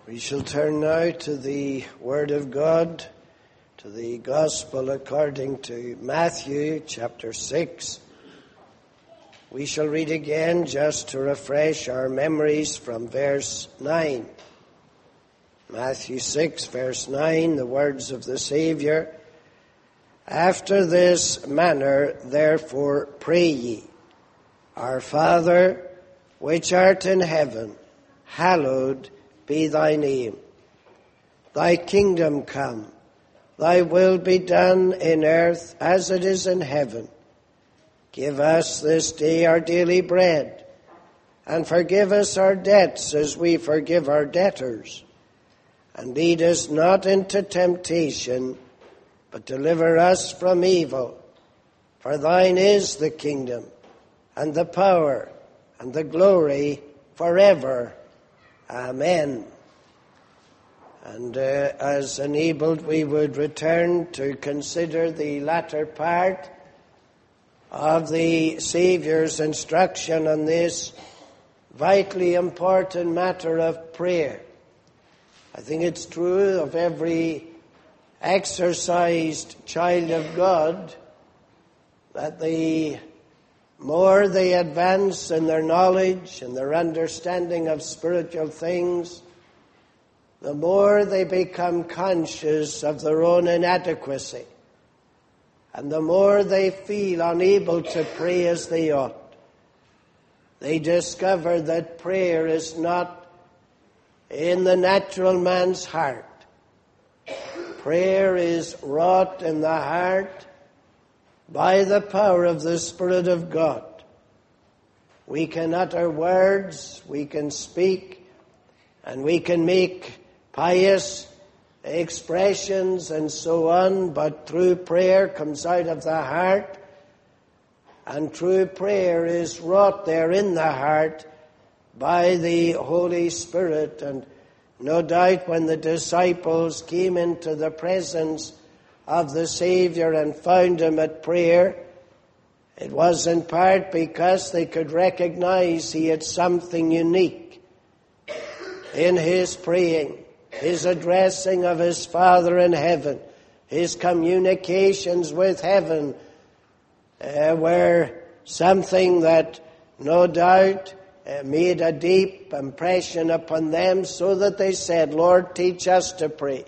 We shall turn now to the Word of God, to the Gospel according to Matthew chapter 6. We shall read again just to refresh our memories from verse 9. Matthew 6 verse 9, the words of the Saviour. After this manner, therefore, pray ye, Our Father, which art in heaven, hallowed be thy name. Thy kingdom come, thy will be done in earth as it is in heaven. Give us this day our daily bread, and forgive us our debts as we forgive our debtors. And lead us not into temptation, but deliver us from evil. For thine is the kingdom, and the power, and the glory forever. Amen. And as enabled, we would return to consider the latter part of the Saviour's instruction on this vitally important matter of prayer. I think it's true of every exercised child of God that the more they advance in their knowledge and their understanding of spiritual things, the more they become conscious of their own inadequacy, and the more they feel unable to pray as they ought. They discover that prayer is not in the natural man's heart. Prayer is wrought in the heart by the power of the Spirit of God. We can utter words, we can speak, and we can make pious expressions and so on, but true prayer comes out of the heart, and true prayer is wrought there in the heart by the Holy Spirit. And no doubt when the disciples came into the presence of the Saviour and found him at prayer, it was in part because they could recognize he had something unique in his praying, his addressing of his Father in heaven, his communications with heaven were something that no doubt made a deep impression upon them, so that they said, Lord, teach us to pray.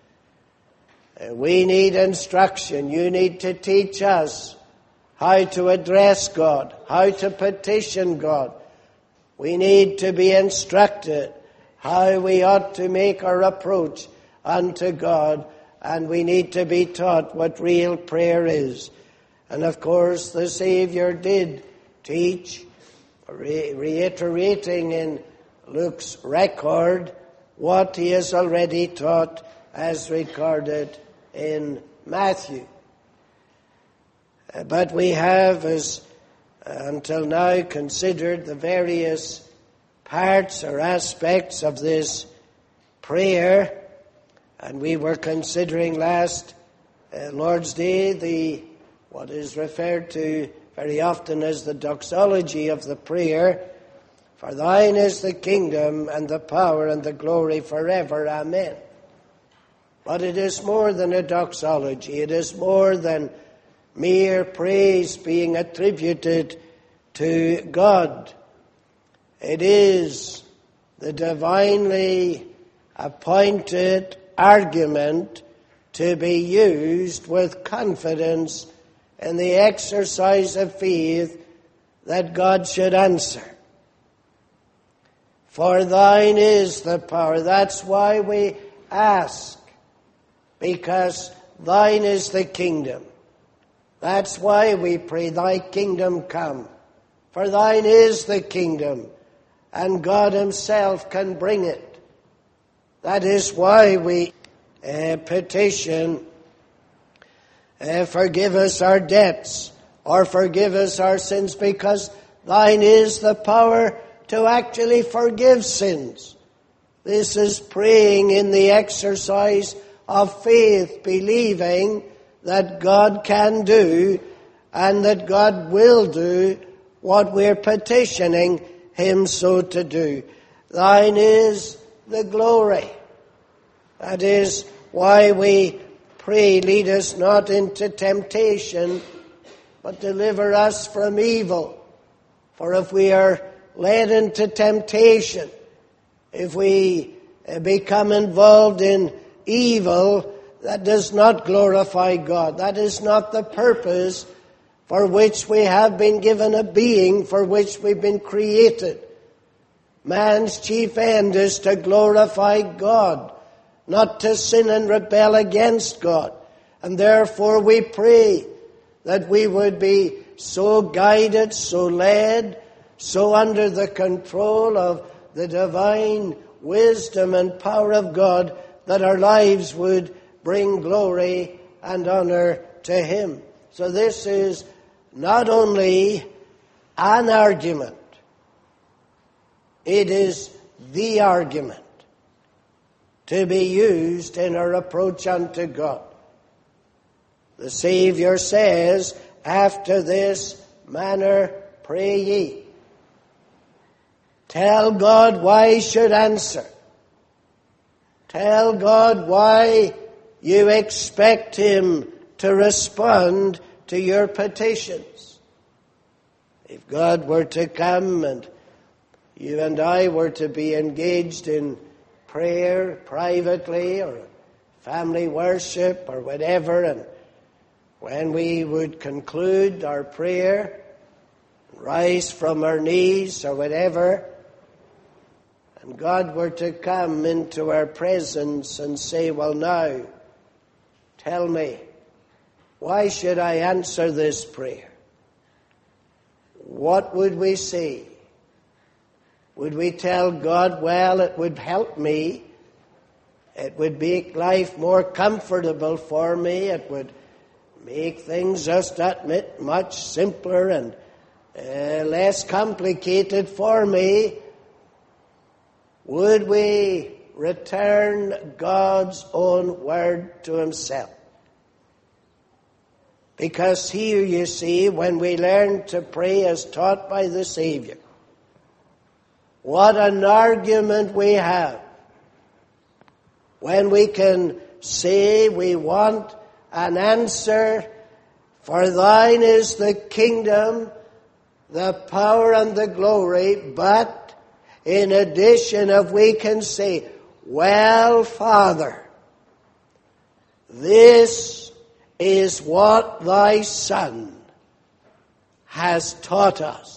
We need instruction. You need to teach us how to address God, how to petition God. We need to be instructed how we ought to make our approach unto God, and we need to be taught what real prayer is. And of course, the Saviour did teach, reiterating in Luke's record what he has already taught as recorded in Matthew. But we have, as until now, considered the various parts or aspects of this prayer, and we were considering last Lord's Day what is referred to very often as the doxology of the prayer. For thine is the kingdom and the power and the glory forever. Amen. But it is more than a doxology. It is more than mere praise being attributed to God. It is the divinely appointed argument to be used with confidence in the exercise of faith that God should answer. For thine is the power. That's why we ask, because thine is the kingdom. That's why we pray, thy kingdom come. For thine is the kingdom, and God himself can bring it. That is why we petition, forgive us our debts, or forgive us our sins, because thine is the power to actually forgive sins. This is praying in the exercise of faith, believing that God can do and that God will do what we're petitioning him so to do. Thine is the glory. That is why we pray, lead us not into temptation, but deliver us from evil. For if we are led into temptation, if we become involved in evil, that does not glorify God. That is not the purpose for which we have been given a being, for which we've been created. Man's chief end is to glorify God, not to sin and rebel against God. And therefore we pray that we would be so guided, so led, so under the control of the divine wisdom and power of God, that our lives would bring glory and honor to Him. So this is not only an argument, it is the argument to be used in our approach unto God. The Savior says, after this manner pray ye. Tell God why He should answer. Tell God why you expect Him to respond to your petitions. If God were to come and you and I were to be engaged in prayer privately or family worship or whatever, and when we would conclude our prayer, rise from our knees or whatever, and God were to come into our presence and say, well, now, tell me, why should I answer this prayer? What would we say? Would we tell God, well, it would help me, it would make life more comfortable for me, it would make things just that bit much simpler and less complicated for me? Would we return God's own word to Himself? Because here, you see, when we learn to pray as taught by the Savior, what an argument we have when we can say we want an answer, for thine is the kingdom, the power and the glory, but in addition, if we can say, well, Father, this is what thy Son has taught us.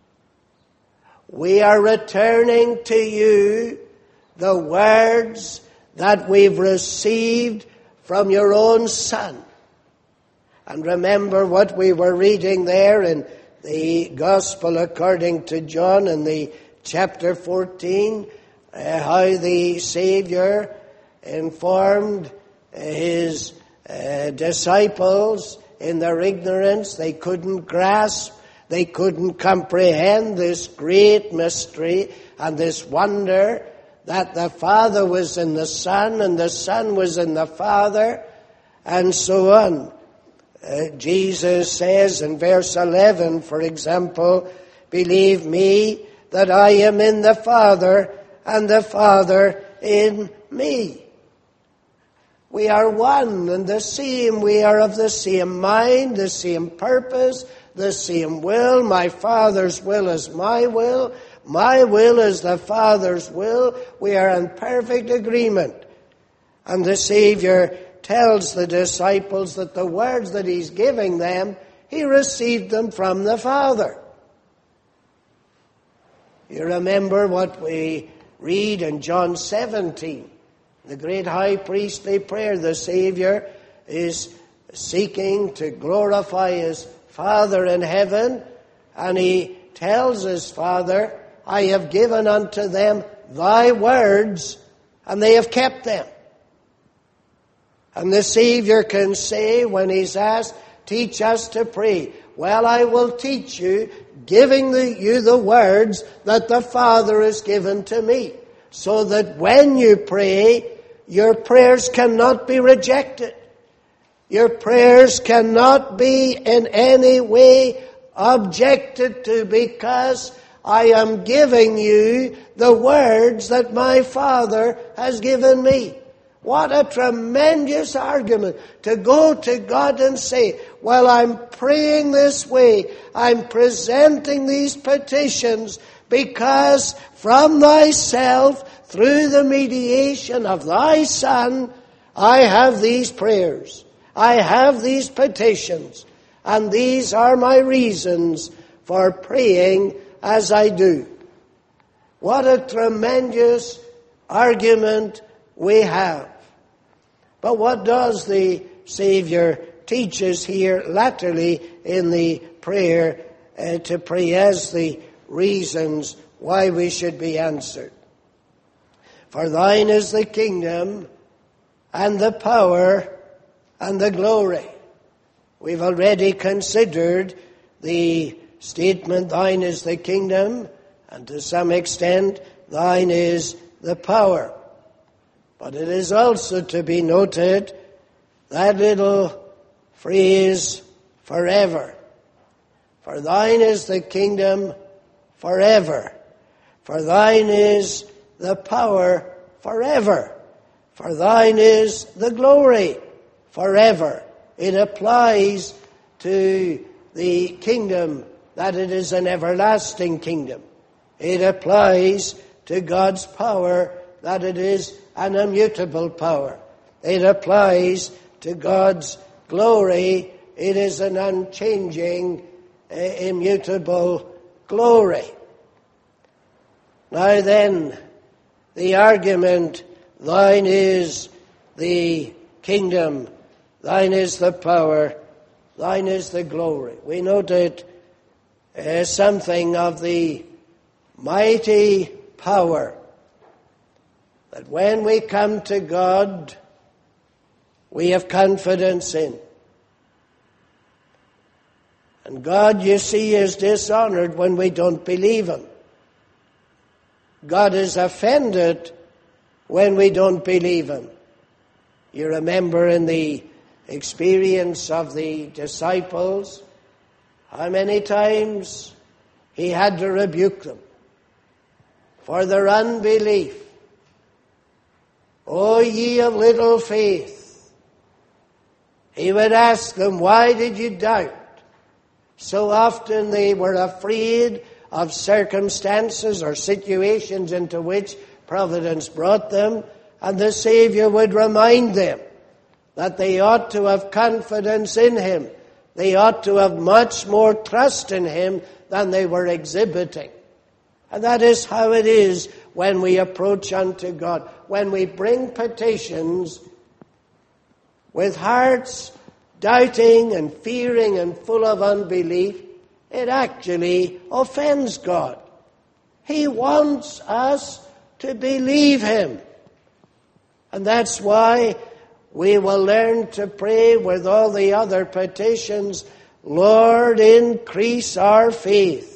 We are returning to you the words that we've received from your own Son. And remember what we were reading there in the Gospel according to John in the chapter 14, how the Savior informed His disciples in their ignorance. They couldn't grasp, they couldn't comprehend this great mystery and this wonder that the Father was in the Son and the Son was in the Father, and so on. Jesus says in verse 11, for example, believe me that I am in the Father and the Father in me. We are one and the same. We are of the same mind, the same purpose, the same will. My Father's will is my will. My will is the Father's will. We are in perfect agreement. And the Savior tells the disciples that the words that He's giving them, He received them from the Father. You remember what we read in John 17, the great high priestly prayer. The Savior is seeking to glorify His Father in heaven, and He tells His Father, I have given unto them thy words, and they have kept them. And the Savior can say, when He's asked, teach us to pray, well, I will teach you, giving you the words that the Father has given to me, so that when you pray, your prayers cannot be rejected. Your prayers cannot be in any way objected to, because I am giving you the words that my Father has given me. What a tremendous argument to go to God and say, well, I'm praying this way. I'm presenting these petitions because from thyself, through the mediation of thy Son, I have these prayers. I have these petitions. And these are my reasons for praying as I do. What a tremendous argument we have. But what does the Savior teach us here latterly in the prayer to pray as the reasons why we should be answered? For thine is the kingdom and the power and the glory. We've already considered the statement, thine is the kingdom, and to some extent, thine is the power. But it is also to be noted that little phrase, forever. For thine is the kingdom forever. For thine is the power forever. For thine is the glory forever. It applies to the kingdom that it is an everlasting kingdom. It applies to God's power that it is an immutable power. It applies to God's glory. It is an unchanging, immutable glory. Now then, the argument, thine is the kingdom, thine is the power, thine is the glory. We noted something of the mighty power that when we come to God, we have confidence in. And God, you see, is dishonored when we don't believe Him. God is offended when we don't believe Him. You remember in the experience of the disciples, how many times He had to rebuke them for their unbelief. O ye of little faith. He would ask them, why did you doubt? So often they were afraid of circumstances or situations into which providence brought them, and the Savior would remind them that they ought to have confidence in Him. They ought to have much more trust in Him than they were exhibiting. And that is how it is when we approach unto God. When we bring petitions with hearts doubting and fearing and full of unbelief, it actually offends God. He wants us to believe Him. And that's why we will learn to pray with all the other petitions, Lord, increase our faith.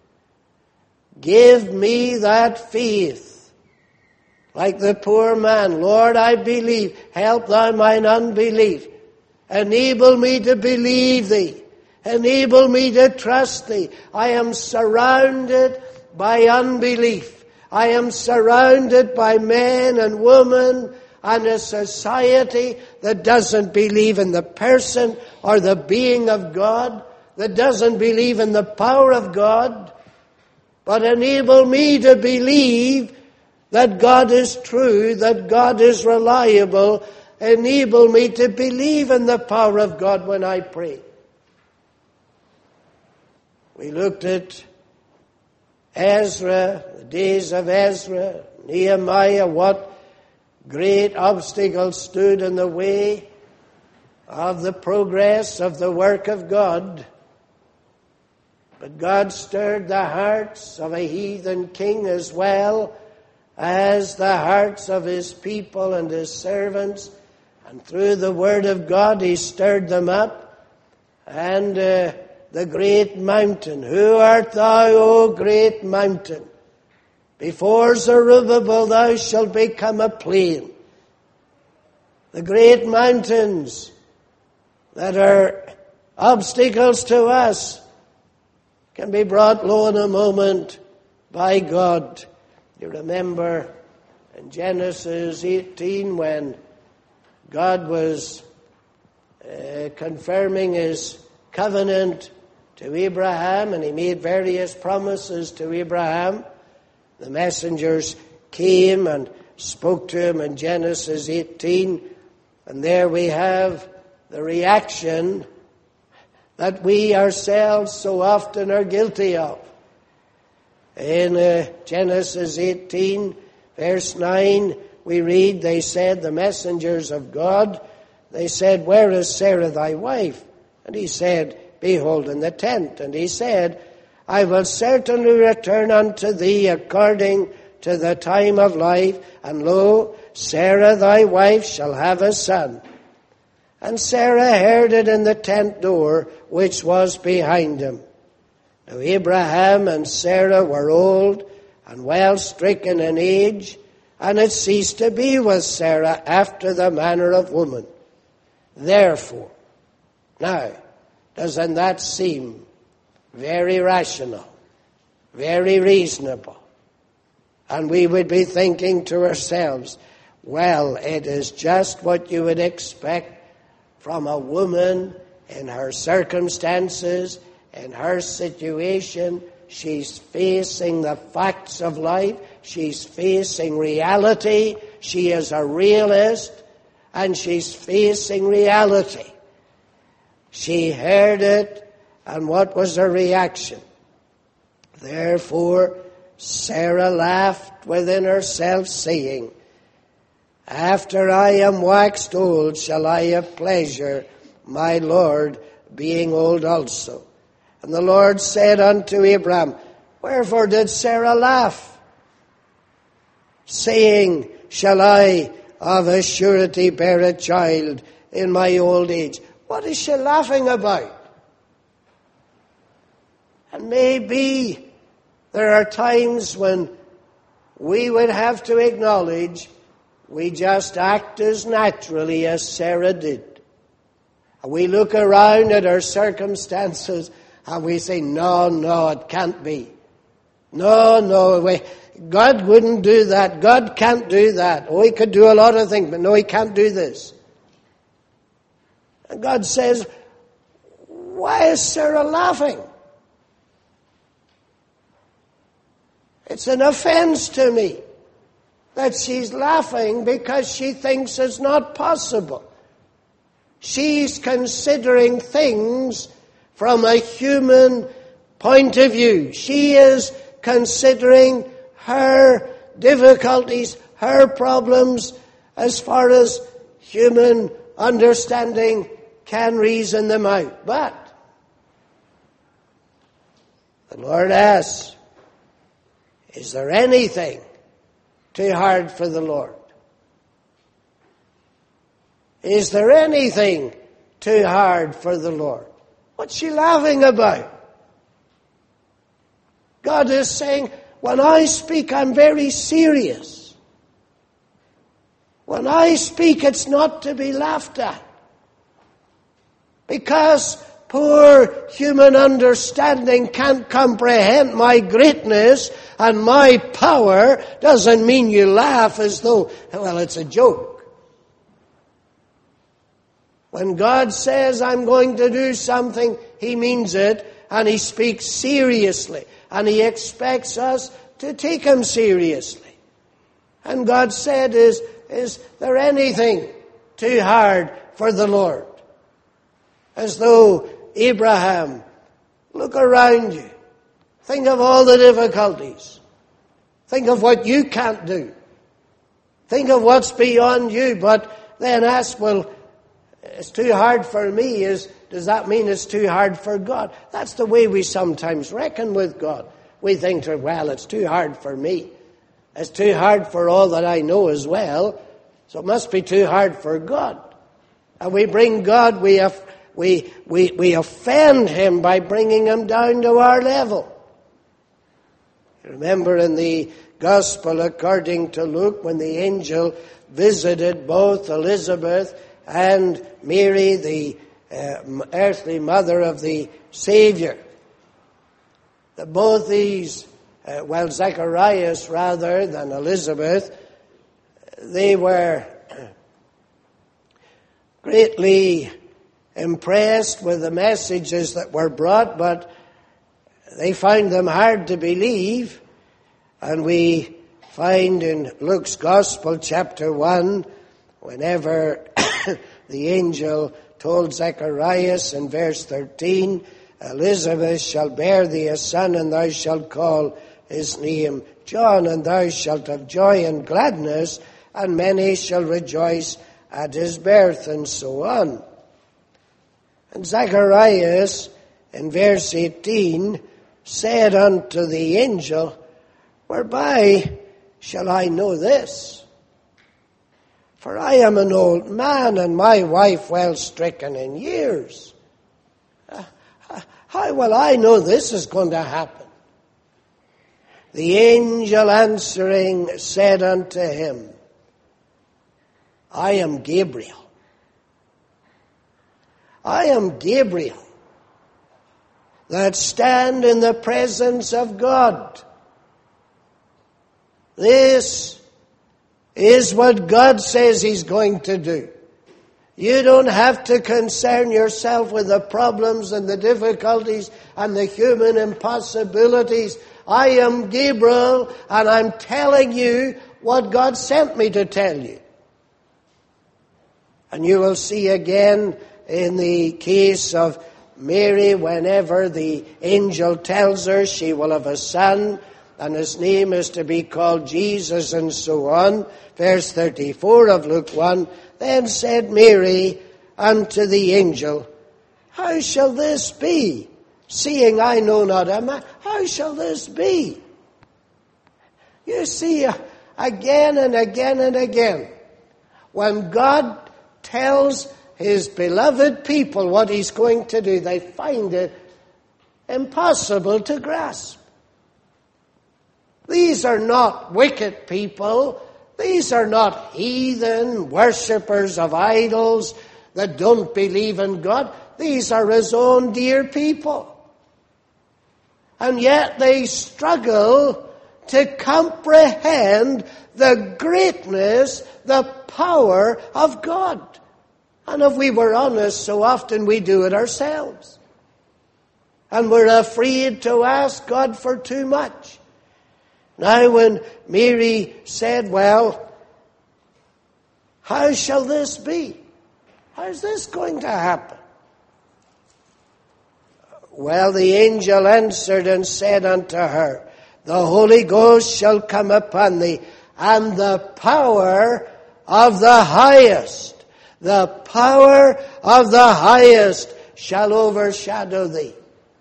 Give me that faith. Like the poor man, Lord, I believe. Help thou mine unbelief. Enable me to believe Thee. Enable me to trust Thee. I am surrounded by unbelief. I am surrounded by men and women and a society that doesn't believe in the person or the being of God, that doesn't believe in the power of God. But enable me to believe that God is true, that God is reliable. Enable me to believe in the power of God when I pray. We looked at Ezra, the days of Ezra, Nehemiah, what great obstacles stood in the way of the progress of the work of God. But God stirred the hearts of a heathen king as well as the hearts of His people and His servants. And through the Word of God He stirred them up. And the great mountain, who art thou, O great mountain? Before Zerubbabel thou shalt become a plain. The great mountains that are obstacles to us can be brought low in a moment by God. You remember in Genesis 18 when God was confirming his covenant to Abraham, and he made various promises to Abraham. The messengers came and spoke to him in Genesis 18, and there we have the reaction that we ourselves so often are guilty of. In Genesis 18, verse 9, we read, they said, the messengers of God, they said, where is Sarah thy wife? And he said, behold, in the tent. And he said, I will certainly return unto thee according to the time of life, and lo, Sarah thy wife shall have a son. And Sarah heard it in the tent door, which was behind him. Now Abraham and Sarah were old and well stricken in age, and it ceased to be with Sarah after the manner of woman. Therefore, now, doesn't that seem very rational, very reasonable? And we would be thinking to ourselves, well, it is just what you would expect from a woman in her circumstances, in her situation. She's facing the facts of life. She's facing reality. She is a realist, and she's facing reality. She heard it, and what was her reaction? Therefore, Sarah laughed within herself, saying, after I am waxed old, shall I have pleasure, my Lord, being old also. And the Lord said unto Abraham, wherefore did Sarah laugh? Saying, shall I of a surety bear a child in my old age? What is she laughing about? And maybe there are times when we would have to acknowledge we just act as naturally as Sarah did. And we look around at our circumstances and we say, no, it can't be. No, God wouldn't do that. God can't do that. Oh, he could do a lot of things, but no, he can't do this. And God says, why is Sarah laughing? It's an offense to me that she's laughing because she thinks it's not possible. She's considering things from a human point of view. She is considering her difficulties, her problems, as far as human understanding can reason them out. But the Lord asks, is there anything too hard for the Lord? Is there anything too hard for the Lord? What's she laughing about? God is saying, when I speak, I'm very serious. When I speak, it's not to be laughed at. Because poor human understanding can't comprehend my greatness and my power doesn't mean you laugh as though, well, it's a joke. When God says, I'm going to do something, he means it, and he speaks seriously, and he expects us to take him seriously. And God said, is there anything too hard for the Lord? As though Abraham, look around you. Think of all the difficulties. Think of what you can't do. Think of what's beyond you, but then ask, well, it's too hard for me. Does that mean it's too hard for God? That's the way we sometimes reckon with God. We think, well, it's too hard for me. It's too hard for all that I know as well. So it must be too hard for God. And we bring God, we offend him by bringing him down to our level. Remember in the Gospel according to Luke, when the angel visited both Elizabeth and Mary, the earthly mother of the Savior, that both these Zacharias rather than Elizabeth, they were greatly impressed with the messages that were brought, but they found them hard to believe. And we find in Luke's Gospel, chapter 1, whenever the angel told Zacharias in verse 13, Elizabeth shall bear thee a son, and thou shalt call his name John, and thou shalt have joy and gladness, and many shall rejoice at his birth, and so on. And Zacharias, in verse 18, said unto the angel, whereby shall I know this? For I am an old man, and my wife well stricken in years. How will I know this is going to happen? The angel answering said unto him, I am Gabriel. I am Gabriel, that stand in the presence of God. This is what God says he's going to do. You don't have to concern yourself with the problems and the difficulties and the human impossibilities. I am Gabriel, and I'm telling you what God sent me to tell you. And you will see again in the case of Mary, whenever the angel tells her she will have a son, and his name is to be called Jesus, and so on. Verse 34 of Luke 1, then said Mary unto the angel, how shall this be, seeing I know not a man? How shall this be? You see, again and again and again, when God tells his beloved people what he's going to do, they find it impossible to grasp. These are not wicked people. These are not heathen worshippers of idols that don't believe in God. These are his own dear people. And yet they struggle to comprehend the greatness, the power of God. And if we were honest, so often we do it ourselves. And we're afraid to ask God for too much. Now when Mary said, well, how shall this be? How's this going to happen? Well, the angel answered and said unto her, the Holy Ghost shall come upon thee, and the power of the highest, the power of the highest shall overshadow thee.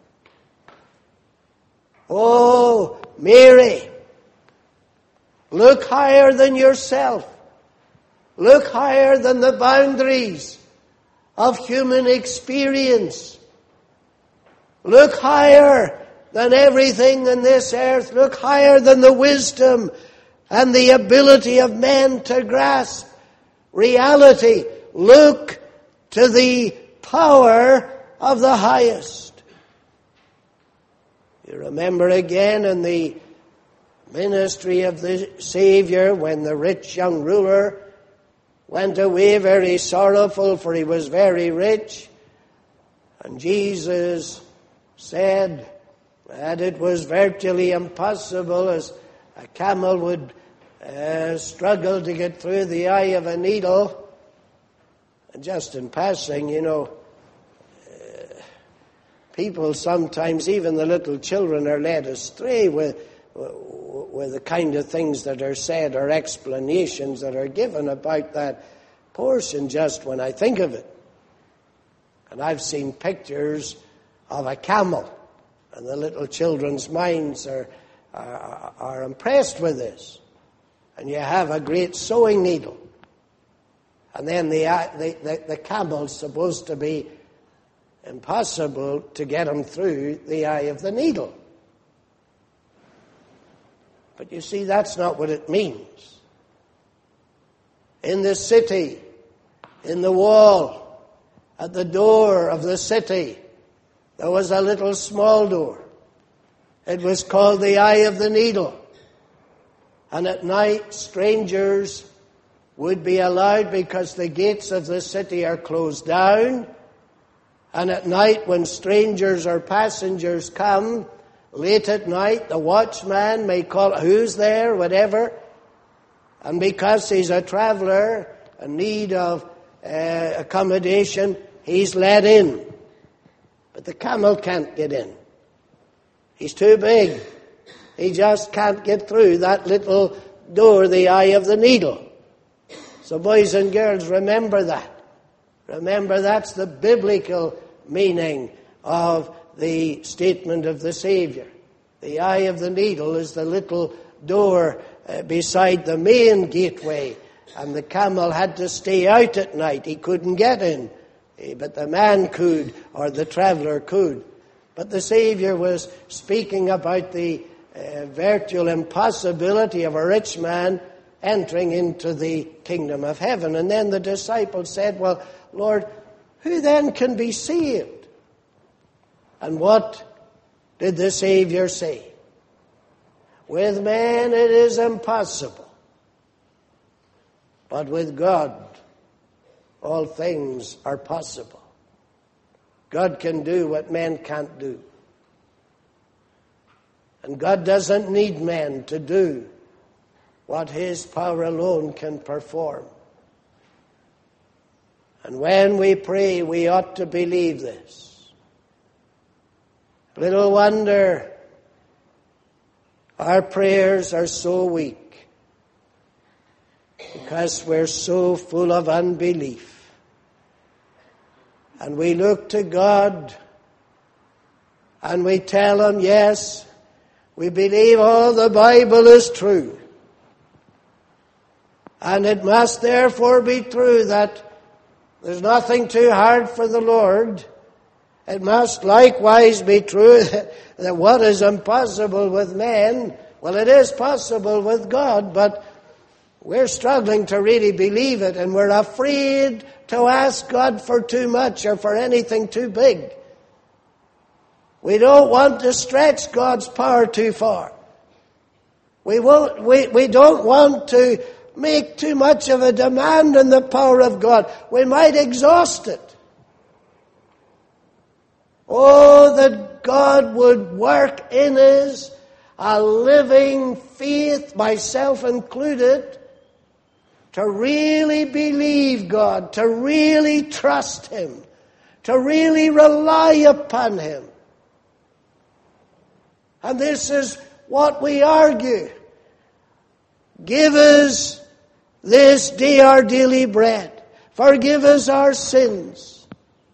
Oh, Mary, look higher than yourself. Look higher than the boundaries of human experience. Look higher than everything in this earth. Look higher than the wisdom and the ability of men to grasp reality. Look to the power of the highest. You remember again in the ministry of the Savior when the rich young ruler went away very sorrowful, for he was very rich. And Jesus said that it was virtually impossible, as a camel would struggle to get through the eye of a needle. And just in passing, people sometimes, even the little children, are led astray with the kind of things that are said or explanations that are given about that portion just when I think of it. And I've seen pictures of a camel, and the little children's minds are impressed with this. And you have a great sewing needle. And then the camel's supposed to be impossible to get him through the eye of the needle. But you see, that's not what it means. In the city, in the wall, at the door of the city, there was a little small door. It was called the Eye of the Needle. And at night, strangers would be allowed because the gates of the city are closed down. And at night, when strangers or passengers come, late at night, the watchman may call, who's there, whatever. And because he's a traveller in need of accommodation, he's let in. But the camel can't get in. He's too big. He just can't get through that little door, the Eye of the Needle. So boys and girls, remember that. Remember that's the biblical meaning of the statement of the Savior. The Eye of the Needle is the little door beside the main gateway, and the camel had to stay out at night. He couldn't get in, but the man could, or the traveller could. But the Savior was speaking about the virtual impossibility of a rich man entering into the kingdom of heaven. And then the disciples said, well, Lord, who then can be saved? And what did the Savior say? With man it is impossible, but with God all things are possible. God can do what men can't do. And God doesn't need men to do what His power alone can perform. And when we pray, we ought to believe this. Little wonder our prayers are so weak because we're so full of unbelief. And we look to God and we tell Him, yes, we believe all the Bible is true. And it must therefore be true that there's nothing too hard for the Lord. It must likewise be true that what is impossible with men, well, it is possible with God, but we're struggling to really believe it, and we're afraid to ask God for too much or for anything too big. We don't want to stretch God's power too far. We don't want to make too much of a demand on the power of God. We might exhaust it. Oh, that God would work in us a living faith, myself included, to really believe God, to really trust Him, to really rely upon Him. And this is what we argue. Give us this day our daily bread. Forgive us our sins.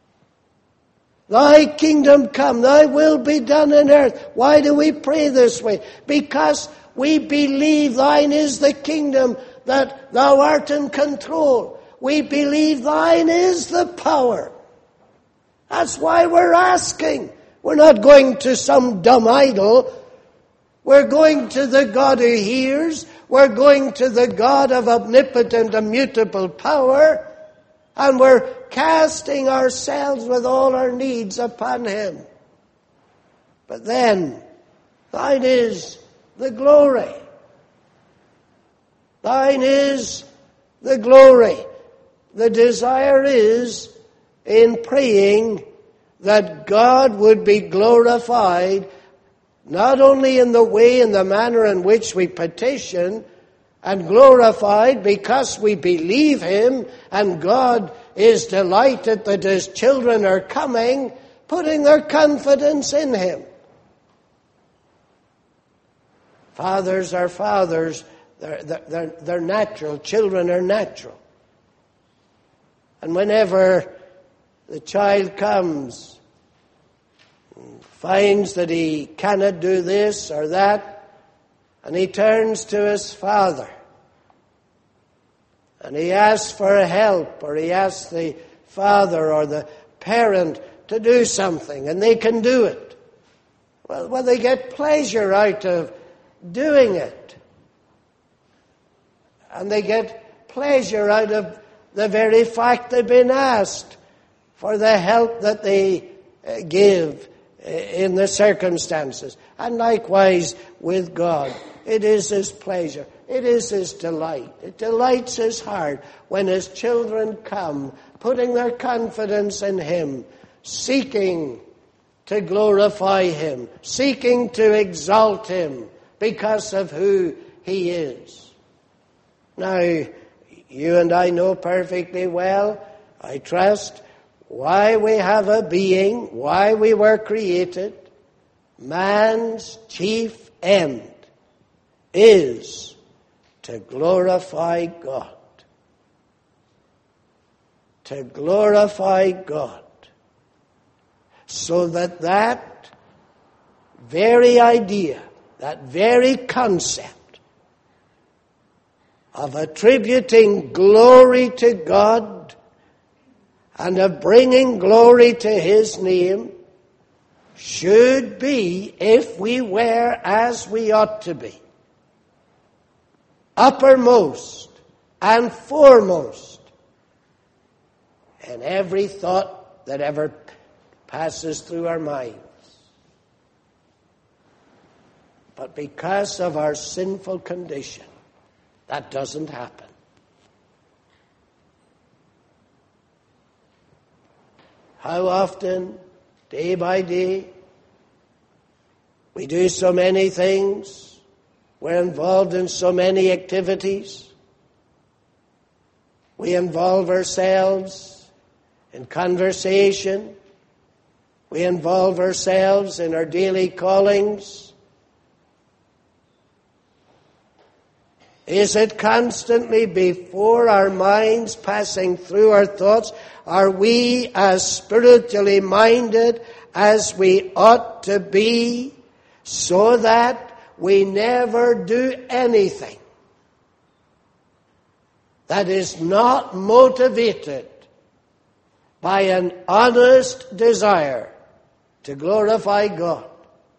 Thy kingdom come, Thy will be done in earth. Why do we pray this way? Because we believe Thine is the kingdom, that Thou art in control. We believe Thine is the power. That's why we're asking. We're not going to some dumb idol. We're going to the God who hears. We're going to the God of omnipotent, immutable power. And we're casting ourselves with all our needs upon Him. But then, Thine is the glory. Thine is the glory. The desire is in praying that God would be glorified, not only in the way and the manner in which we petition, and glorified because we believe Him, and God is delighted that His children are coming, putting their confidence in Him. Fathers are fathers. They're natural. Children are natural. And whenever the child comes, finds that he cannot do this or that, and he turns to his father, and he asks for help, or he asks the father or the parent to do something, and they can do it. Well, they get pleasure out of doing it. And they get pleasure out of the very fact they've been asked for the help that they give in the circumstances. And likewise with God. It is His pleasure. It is His delight. It delights His heart when His children come, putting their confidence in Him, seeking to glorify Him, seeking to exalt Him because of who He is. Now, you and I know perfectly well, I trust, why we have a being, why we were created. Man's chief end is to glorify God. To glorify God. So that very idea, that very concept of attributing glory to God and of bringing glory to His name should be, if we were as we ought to be, uppermost and foremost in every thought that ever passes through our minds. But because of our sinful condition, that doesn't happen. How often, day by day, we do so many things, we're involved in so many activities, we involve ourselves in conversation, we involve ourselves in our daily callings. Is it constantly before our minds, passing through our thoughts? Are we as spiritually minded as we ought to be, so that we never do anything that is not motivated by an honest desire to glorify God?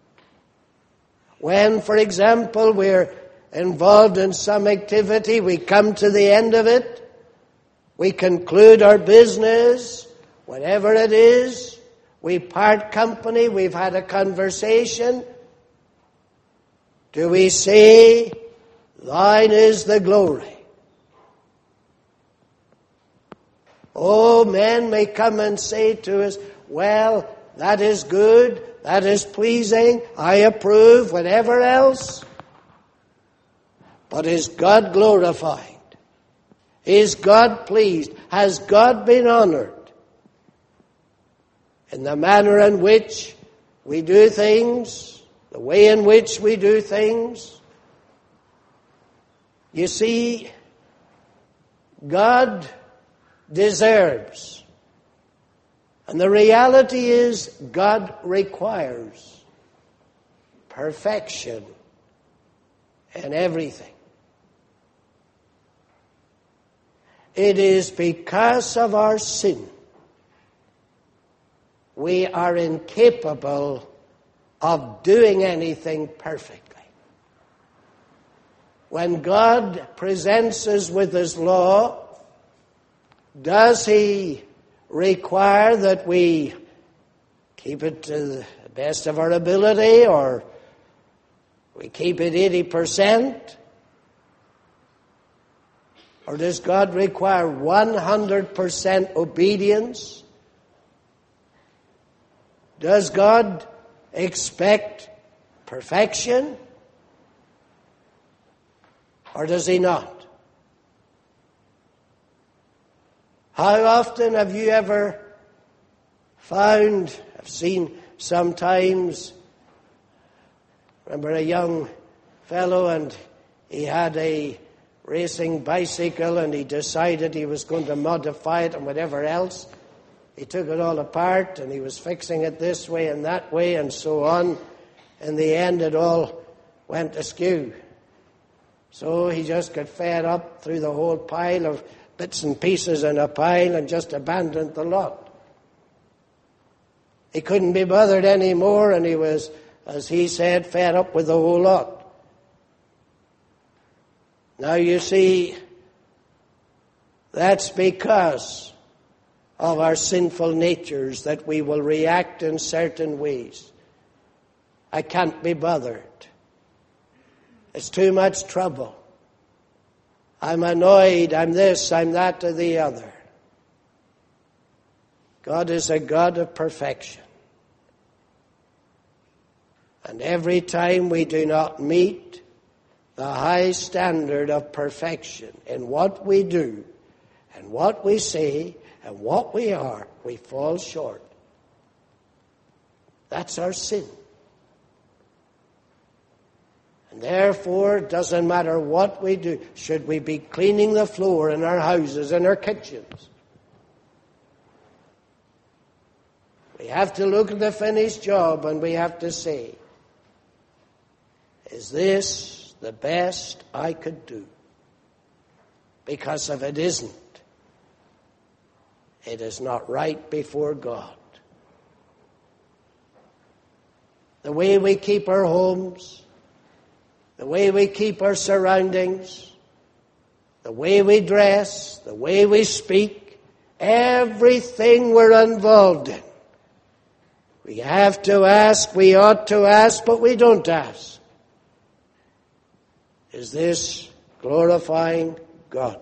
When, for example, we're involved in some activity, we come to the end of it, we conclude our business, whatever it is, we part company, we've had a conversation. Do we say, "Thine is the glory"? Oh, men may come and say to us, "Well, that is good, that is pleasing, I approve," whatever else. But is God glorified? Is God pleased? Has God been honored in the manner in which we do things, the way in which we do things? You see, God deserves, and the reality is God requires perfection in everything. It is because of our sin we are incapable of doing anything perfectly. When God presents us with His law, does He require that we keep it to the best of our ability, or we keep it 80%? Or does God require 100% obedience? Does God expect perfection? Or does He not? How often have you ever found, I've seen sometimes, remember a young fellow, and he had a racing bicycle, and he decided he was going to modify it and whatever else. He took it all apart, and he was fixing it this way and that way and so on. In the end, it all went askew. So he just got fed up, threw the whole pile of bits and pieces in a pile, and just abandoned the lot. He couldn't be bothered anymore, and he was, as he said, fed up with the whole lot. Now you see, that's because of our sinful natures that we will react in certain ways. I can't be bothered. It's too much trouble. I'm annoyed, I'm this, I'm that, or the other. God is a God of perfection. And every time we do not meet the high standard of perfection in what we do and what we say and what we are, we fall short. That's our sin. And therefore, it doesn't matter what we do. Should we be cleaning the floor in our houses, in our kitchens? We have to look at the finished job and we have to say, is this the best I could do? Because if it isn't, it is not right before God. The way we keep our homes, the way we keep our surroundings, the way we dress, the way we speak, everything we're involved in. We have to ask, we ought to ask, but we don't ask. Is this glorifying God?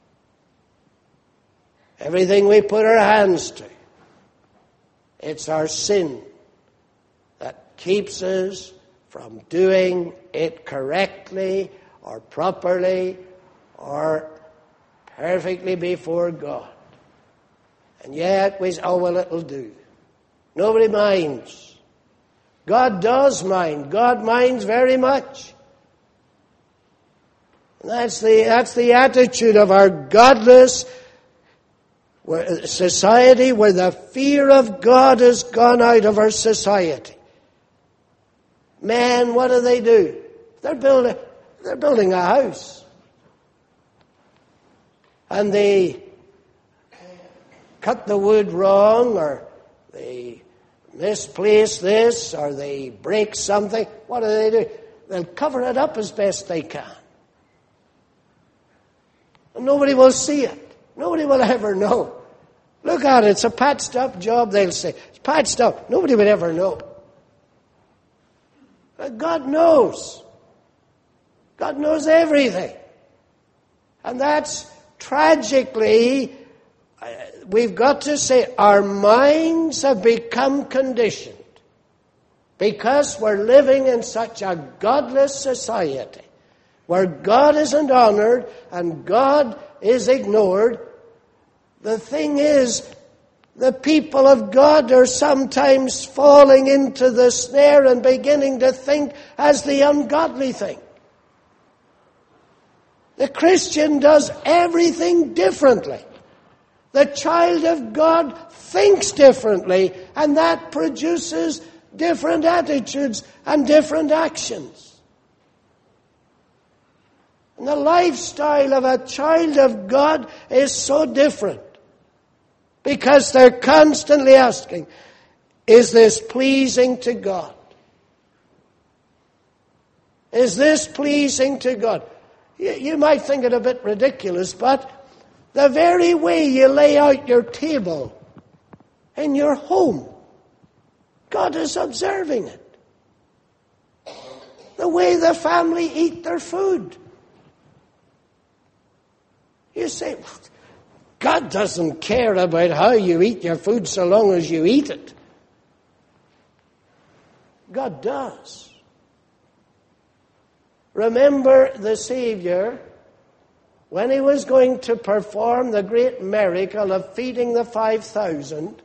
Everything we put our hands to, it's our sin that keeps us from doing it correctly or properly or perfectly before God. And yet we say, oh, well, it'll do. Nobody minds. God does mind. God minds very much. And that's the attitude of our godless society, where the fear of God has gone out of our society. Men, what do? They're building a house. And they cut the wood wrong, or they misplace this, or they break something. What do? They'll cover it up as best they can. And nobody will see it. Nobody will ever know. Look at it, it's a patched up job, they'll say. It's patched up. Nobody would ever know. But God knows. God knows everything. And that's tragically, we've got to say, our minds have become conditioned because we're living in such a godless society where God isn't honored and God is ignored. The thing is, the people of God are sometimes falling into the snare and beginning to think as the ungodly think. The Christian does everything differently. The child of God thinks differently, and that produces different attitudes and different actions. And the lifestyle of a child of God is so different, because they're constantly asking, is this pleasing to God? Is this pleasing to God? You might think it a bit ridiculous, but the very way you lay out your table in your home, God is observing it. The way the family eat their food. You say, God doesn't care about how you eat your food so long as you eat it. God does. Remember the Savior, when he was going to perform the great miracle of feeding the 5,000,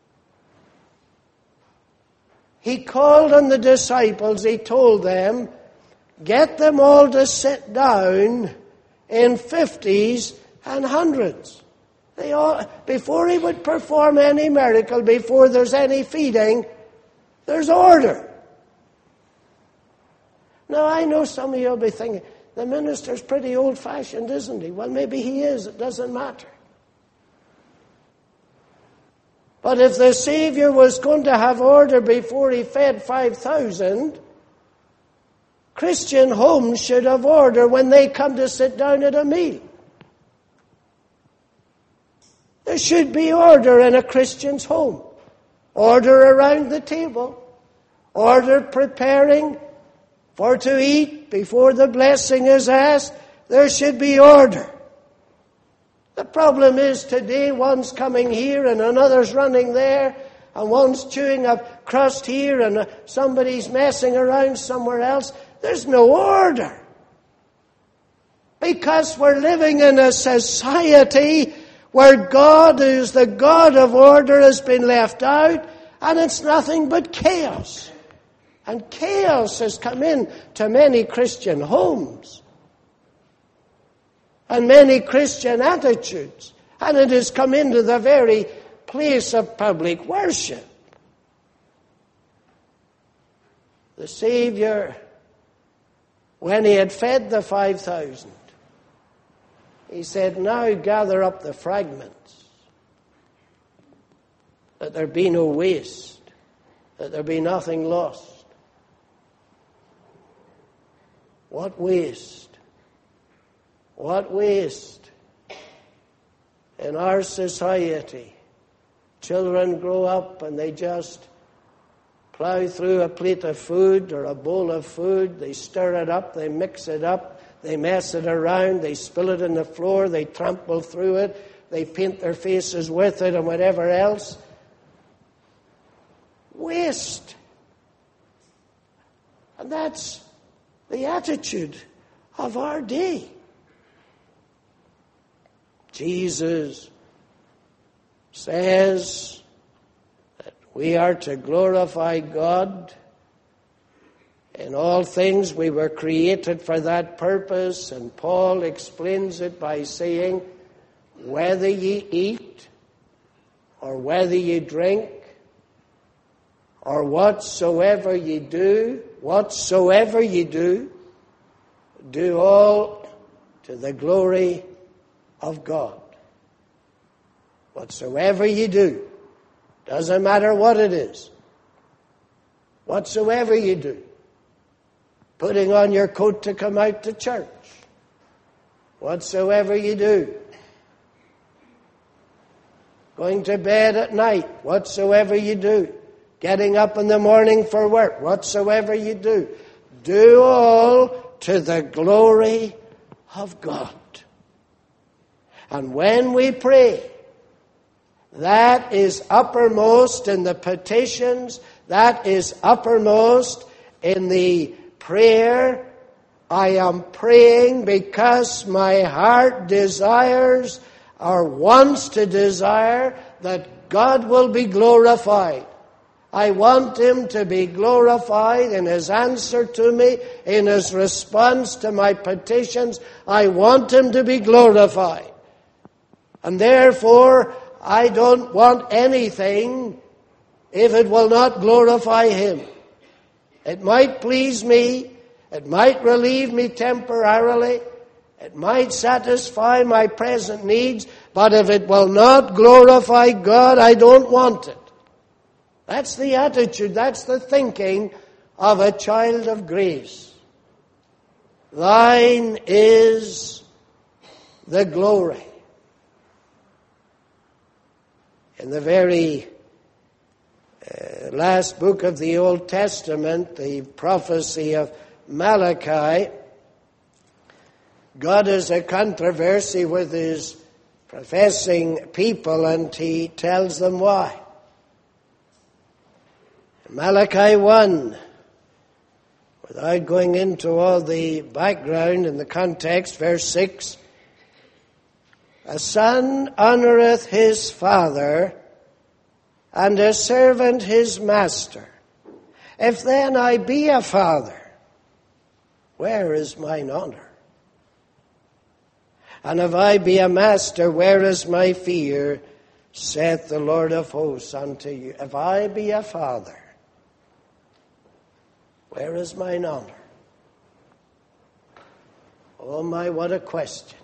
he called on the disciples, he told them, get them all to sit down in 50s and 100s. They all, before he would perform any miracle, before there's any feeding, there's order. Now, I know some of you will be thinking, the minister's pretty old-fashioned, isn't he? Well, maybe he is. It doesn't matter. But if the Savior was going to have order before he fed 5,000, Christian homes should have order when they come to sit down at a meal. There There should be order in a Christian's home. Order around the table. Order preparing for to eat before the blessing is asked. There should be order. The problem is today one's coming here and another's running there, and one's chewing a crust here and somebody's messing around somewhere else. There's no order. Because we're living in a society where God, who is the God of order, has been left out, and it's nothing but chaos. And chaos has come in to many Christian homes and many Christian attitudes, and it has come into the very place of public worship. The Savior, when he had fed the 5,000, he said, "Now gather up the fragments, that there be no waste, that there be nothing lost." What waste? What waste? In our society, children grow up and they just plow through a plate of food or a bowl of food. They stir it up, they mix it up, they mess it around, they spill it on the floor, they trample through it, they paint their faces with it and whatever else. Waste. And that's the attitude of our day. Jesus says that we are to glorify God. In all things we were created for that purpose, and Paul explains it by saying, whether ye eat or whether ye drink or whatsoever ye do, do all to the glory of God. Whatsoever ye do, doesn't matter what it is. Whatsoever you do, putting on your coat to come out to church, whatsoever you do, going to bed at night, whatsoever you do, getting up in the morning for work, whatsoever you do all to the glory of God. And when we pray, that is uppermost in the petitions, that is uppermost in the prayer. I am praying because my heart desires or wants to desire that God will be glorified. I want Him to be glorified in His answer to me, in His response to my petitions. I want Him to be glorified. And therefore, I don't want anything if it will not glorify Him. It might please me, it might relieve me temporarily, it might satisfy my present needs, but if it will not glorify God, I don't want it. That's the attitude, that's the thinking of a child of grace. Thine is the glory. In the very last book of the Old Testament, the prophecy of Malachi, God has a controversy with His professing people, and He tells them why. Malachi 1, without going into all the background and the context, verse 6, a son honoureth his father, and a servant his master. If then I be a father, where is mine honour? And if I be a master, where is my fear? Saith the Lord of hosts unto you. If I be a father, where is mine honour? Oh my, what a question.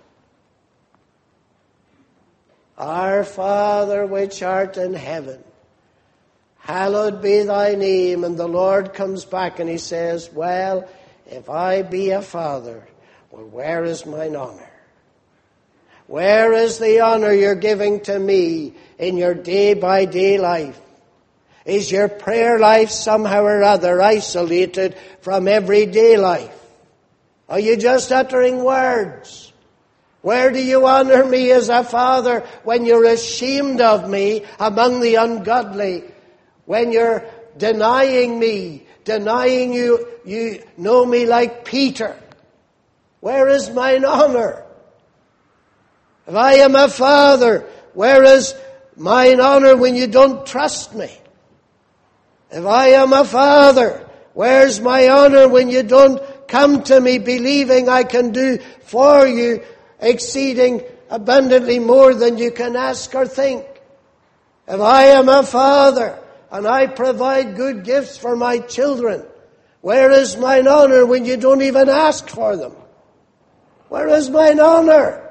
Our Father which art in heaven, hallowed be thy name. And the Lord comes back and He says, well, if I be a father, well, where is mine honour? Where is the honor you're giving to me in your day-by-day life? Is your prayer life somehow or other isolated from everyday life? Are you just uttering words? Where do you honor me as a father when you're ashamed of me among the ungodly? When you're denying me, denying you know me like Peter? Where is mine honor? If I am a father, where is mine honor when you don't trust me? If I am a father, where's my honor when you don't come to me believing I can do for you exceeding abundantly more than you can ask or think? If I am a father and I provide good gifts for my children, where is mine honor when you don't even ask for them? Where is mine honor?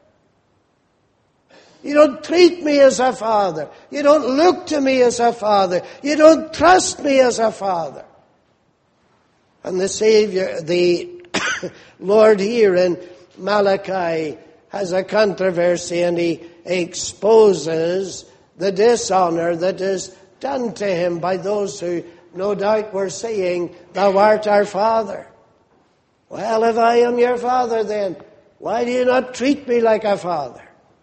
You don't treat me as a father. You don't look to me as a father. You don't trust me as a father. And the Savior, the Lord here in Malachi has a controversy, and he exposes the dishonor that is done to him by those who no doubt were saying, "Thou art our father." Well, if I am your father, then why do you not treat me like a father?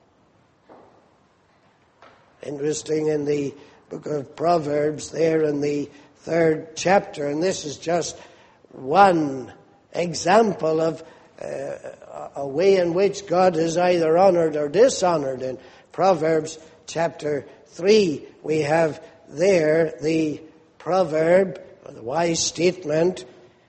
Interesting, in the book of Proverbs, there in the 3rd chapter, and this is just one example of a way in which God is either honored or dishonored. In Proverbs chapter 3, we have there the proverb, or the wise statement,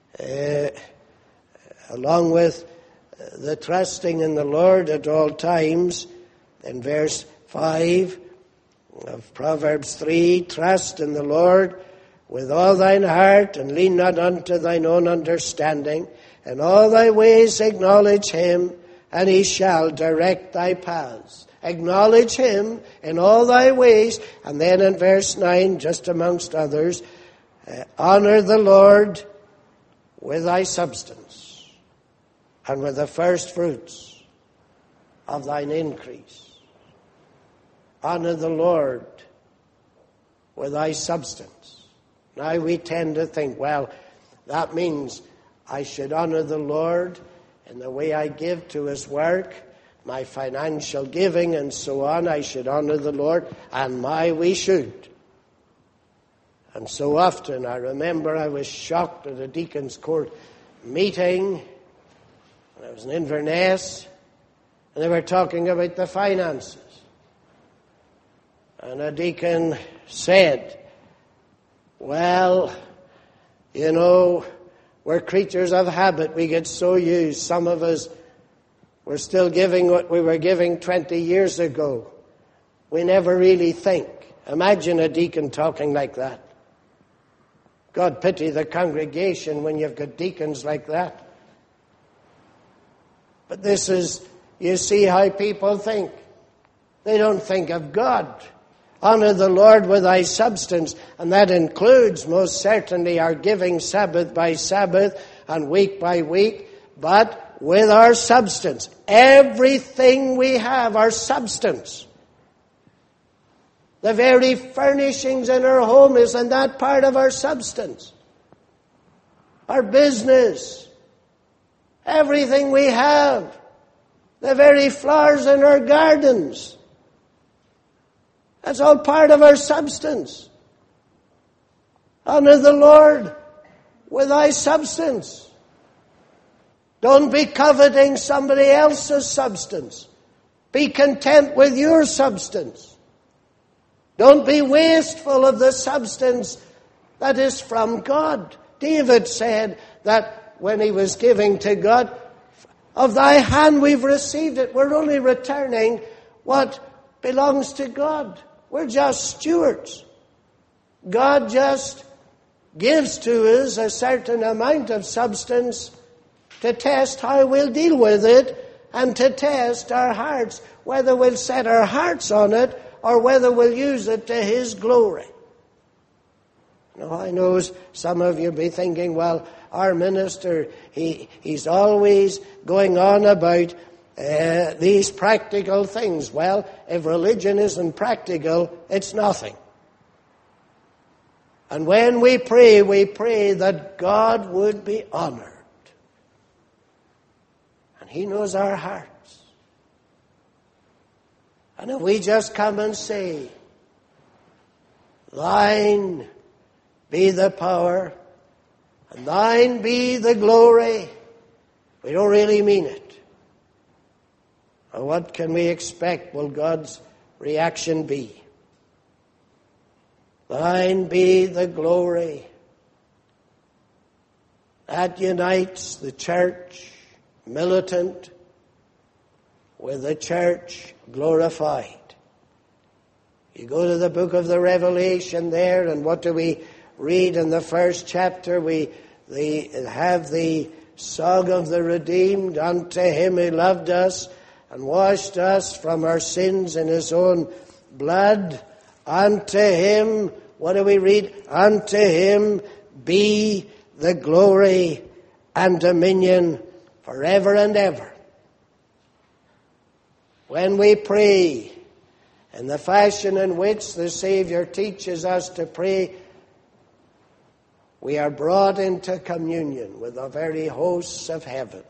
along with the trusting in the Lord at all times. In verse 5 of Proverbs 3, "Trust in the Lord with all thine heart, and lean not unto thine own understanding. In all thy ways acknowledge him, and he shall direct thy paths." Acknowledge him in all thy ways. And then in verse 9, just amongst others, "Honor the Lord with thy substance, and with the first fruits of thine increase." Honor the Lord with thy substance. Now we tend to think, well, that means I should honor the Lord in the way I give to his work, my financial giving and so on. I should honor the Lord, and we should. And so often, I remember I was shocked at a deacon's court meeting when I was in Inverness, and they were talking about the finances. And a deacon said, "Well, you know, we're creatures of habit. We get so used. Some of us, we're still giving what we were giving 20 years ago. We never really think." Imagine a deacon talking like that. God pity the congregation when you've got deacons like that. But this is, you see how people think. They don't think of God. Honor the Lord with thy substance, and that includes most certainly our giving Sabbath by Sabbath and week by week, but with our substance. Everything we have, our substance. The very furnishings in our home is in that part of our substance. Our business, everything we have, the very flowers in our gardens. That's all part of our substance. Honor the Lord with thy substance. Don't be coveting somebody else's substance. Be content with your substance. Don't be wasteful of the substance that is from God. David said that when he was giving to God, "Of thy hand we've received it." We're only returning what belongs to God. We're just stewards. God just gives to us a certain amount of substance to test how we'll deal with it, and to test our hearts, whether we'll set our hearts on it or whether we'll use it to his glory. Now, I know some of you will be thinking, well, our minister, he's always going on about these practical things. Well, if religion isn't practical, it's nothing. And when we pray that God would be honored. And He knows our hearts. And if we just come and say, Thine be the power, and Thine be the glory, we don't really mean it. Well, what can we expect will God's reaction be? Thine be the glory. That unites the church militant with the church glorified. You go to the book of the Revelation there, and what do we read in the first chapter? We have the song of the redeemed. Unto Him who loved us and washed us from our sins in His own blood. Unto Him, what do we read? Unto Him be the glory and dominion forever and ever. When we pray in the fashion in which the Savior teaches us to pray, we are brought into communion with the very hosts of heaven.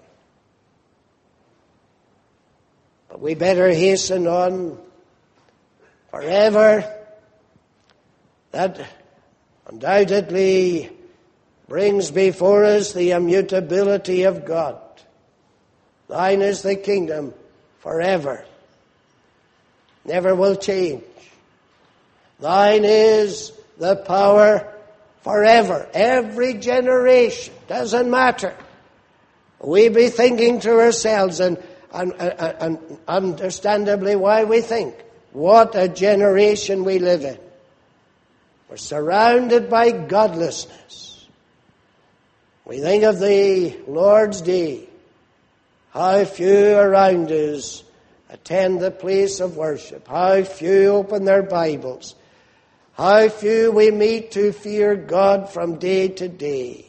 But we better hasten on, forever. That undoubtedly brings before us the immutability of God. Thine is the kingdom forever. Never will change. Thine is the power forever. Every generation. Doesn't matter. We be thinking to ourselves, and understandably why we think. What a generation we live in. We're surrounded by godlessness. We think of the Lord's Day. How few around us attend the place of worship. How few open their Bibles. How few we meet to fear God from day to day.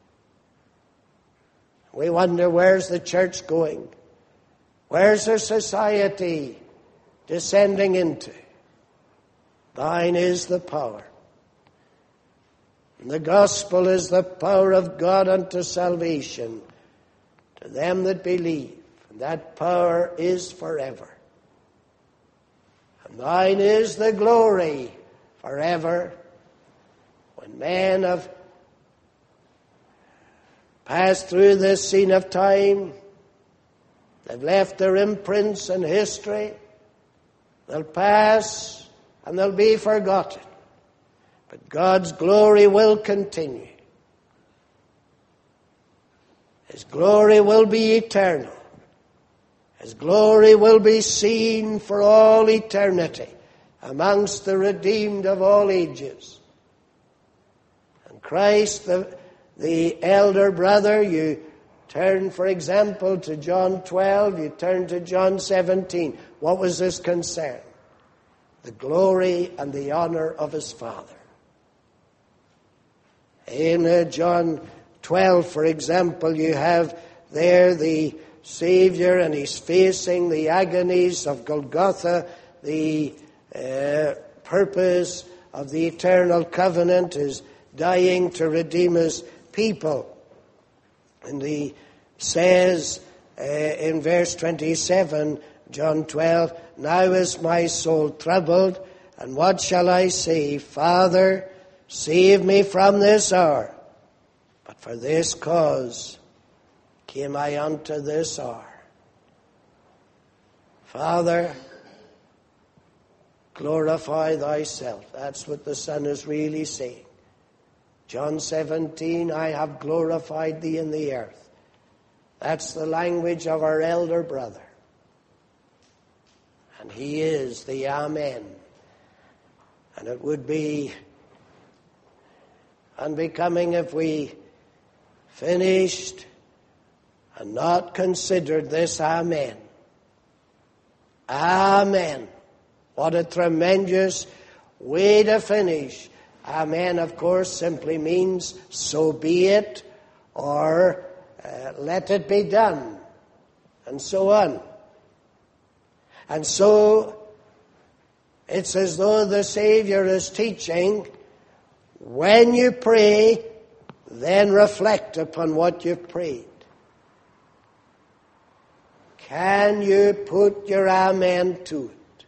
We wonder, where's the church going? Where's our society descending into? Thine is the power. And the gospel is the power of God unto salvation to them that believe. And that power is forever. And thine is the glory forever. When men have passed through this scene of time, they've left their imprints in history, they'll pass and they'll be forgotten. But God's glory will continue. His glory will be eternal. His glory will be seen for all eternity amongst the redeemed of all ages. And Christ, the elder brother, you turn, for example, to John 12, you turn to John 17. What was his concern? The glory and the honor of his Father. In John 12, for example, you have there the Savior, and he's facing the agonies of Golgotha. The purpose of the eternal covenant is dying to redeem his people. And he says in verse 27, John 12, Now is my soul troubled, and what shall I say? Father, save me from this hour. But for this cause came I unto this hour. Father, glorify thyself. That's what the Son is really saying. John 17, I have glorified thee in the earth. That's the language of our elder brother. And he is the Amen. And it would be unbecoming if we finished and not considered this Amen. Amen. What a tremendous way to finish. Amen, of course, simply means so be it, or let it be done, and so on. And so it's as though the Savior is teaching, when you pray, then reflect upon what you've prayed. Can you put your amen to it?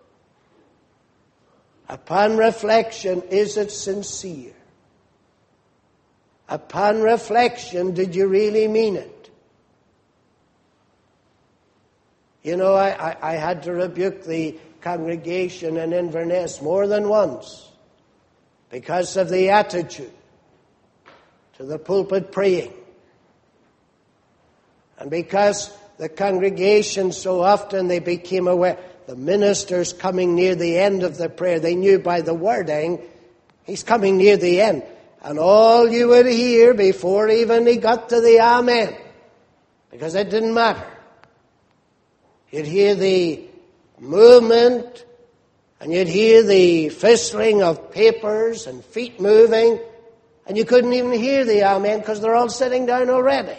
Upon reflection, is it sincere? Upon reflection, did you really mean it? You know, I had to rebuke the congregation in Inverness more than once because of the attitude to the pulpit praying. And because the congregation, so often they became aware, the minister's coming near the end of the prayer. They knew by the wording, he's coming near the end. And all you would hear before even he got to the amen, because it didn't matter. You'd hear the movement, and you'd hear the fistling of papers and feet moving, and you couldn't even hear the amen because they're all sitting down already.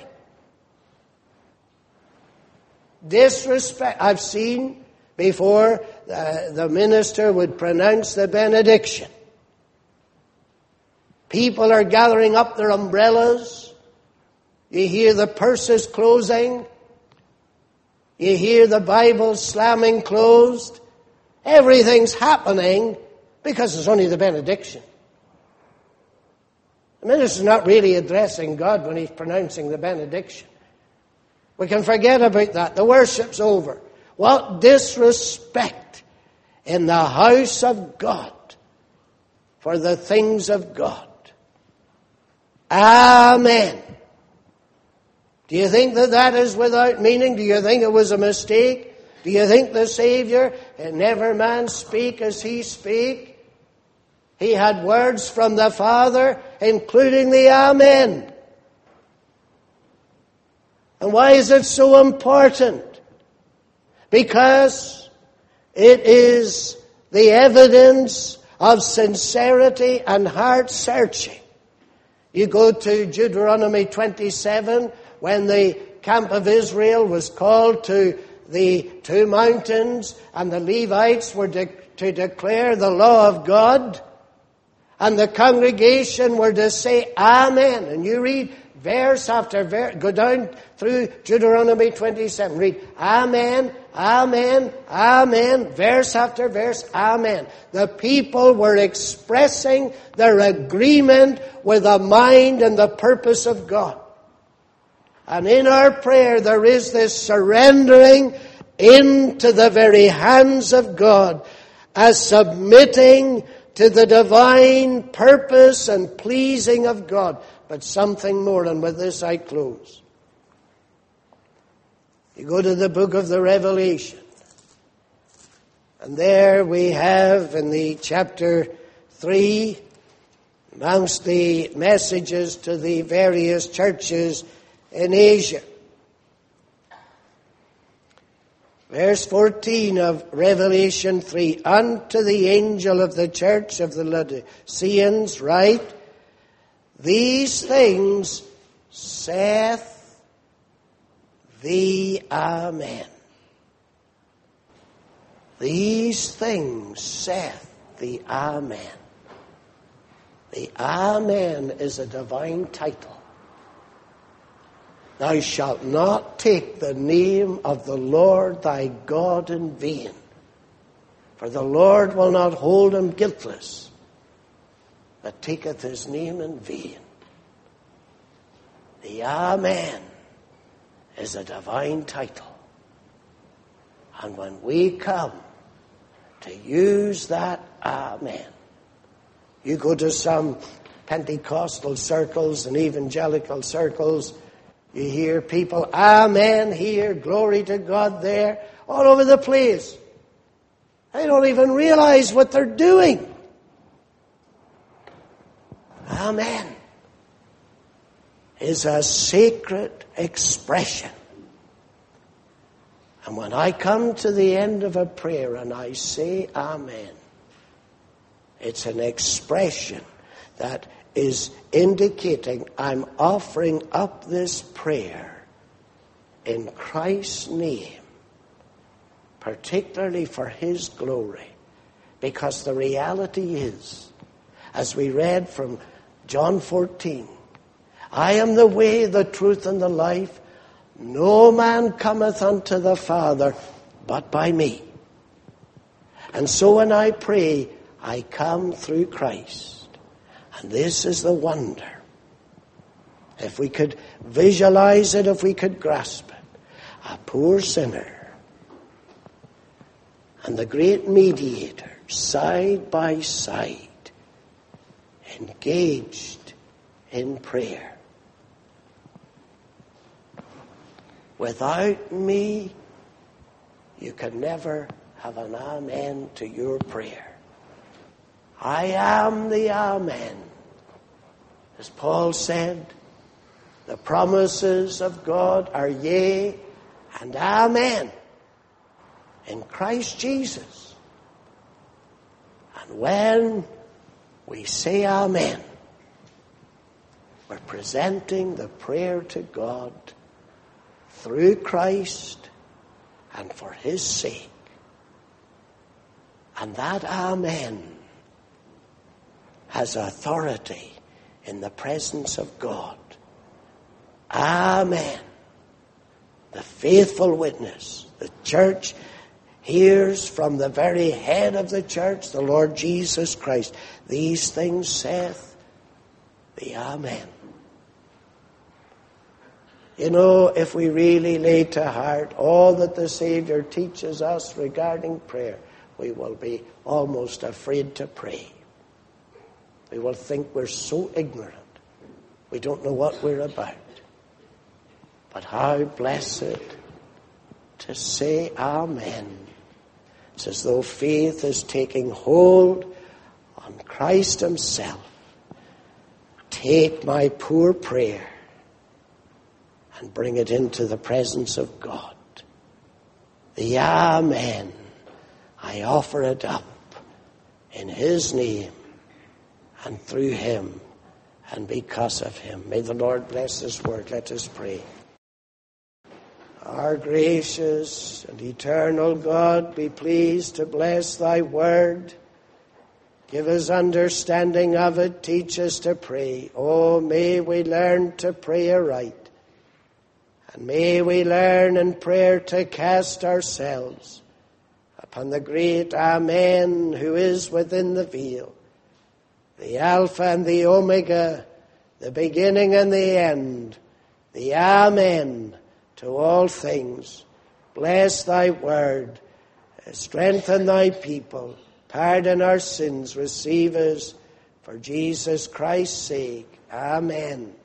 Disrespect. I've seen before the minister would pronounce the benediction. People are gathering up their umbrellas. You hear the purses closing. You hear the Bible slamming closed. Everything's happening because it's only the benediction. The minister's not really addressing God when he's pronouncing the benediction. We can forget about that. The worship's over. What disrespect in the house of God for the things of God. Amen. Do you think that is without meaning? Do you think it was a mistake? Do you think the Savior, and never man speak as he spake? He had words from the Father, including the Amen. And why is it so important? Because it is the evidence of sincerity and heart searching. You go to Deuteronomy 27, when the camp of Israel was called to the two mountains, and the Levites were to declare the law of God, and the congregation were to say Amen. And you read verse after verse, go down through Deuteronomy 27, read Amen, Amen, Amen, verse after verse, Amen. The people were expressing their agreement with the mind and the purpose of God. And in our prayer there is this surrendering into the very hands of God, as submitting to the divine purpose and pleasing of God. But something more, and with this I close. You go to the book of the Revelation, and there we have in the chapter 3, amongst the messages to the various churches in Asia. Verse 14 of Revelation 3, unto the angel of the church of the Laodiceans write, these things saith the Amen. These things saith the Amen. The Amen is a divine title. Thou shalt not take the name of the Lord thy God in vain, for the Lord will not hold him guiltless that taketh his name in vain. The Amen is a divine title. And when we come to use that Amen, you go to some Pentecostal circles and evangelical circles, you hear people, Amen here, glory to God there, all over the place. They don't even realize what they're doing. Amen is a sacred expression. And when I come to the end of a prayer and I say Amen, it's an expression that is indicating I'm offering up this prayer in Christ's name, particularly for His glory. Because the reality is, as we read from John 14, I am the way, the truth, and the life. No man cometh unto the Father but by me. And so when I pray, I come through Christ. And this is the wonder. If we could visualize it, if we could grasp it. A poor sinner and the great mediator, side by side, engaged in prayer. Without me, you can never have an amen to your prayer. I am the amen. As Paul said, the promises of God are yea and amen in Christ Jesus. And when we say amen, we're presenting the prayer to God through Christ and for His sake. And that amen has authority in the presence of God. Amen. The faithful witness. The church hears from the very head of the church, the Lord Jesus Christ. These things saith the Amen. You know, if we really lay to heart all that the Savior teaches us regarding prayer, we will be almost afraid to pray. We will think we're so ignorant. We don't know what we're about. But how blessed to say Amen. It's as though faith is taking hold on Christ Himself. Take my poor prayer and bring it into the presence of God. The Amen. I offer it up in His name and through Him and because of Him. May the Lord bless His word. Let us pray. Our gracious and eternal God, be pleased to bless Thy word. Give us understanding of it. Teach us to pray. Oh, may we learn to pray aright. And may we learn in prayer to cast ourselves upon the great Amen who is within the veil, the Alpha and the Omega, the beginning and the end, the Amen to all things. Bless Thy word, strengthen Thy people, pardon our sins, receive us for Jesus Christ's sake. Amen.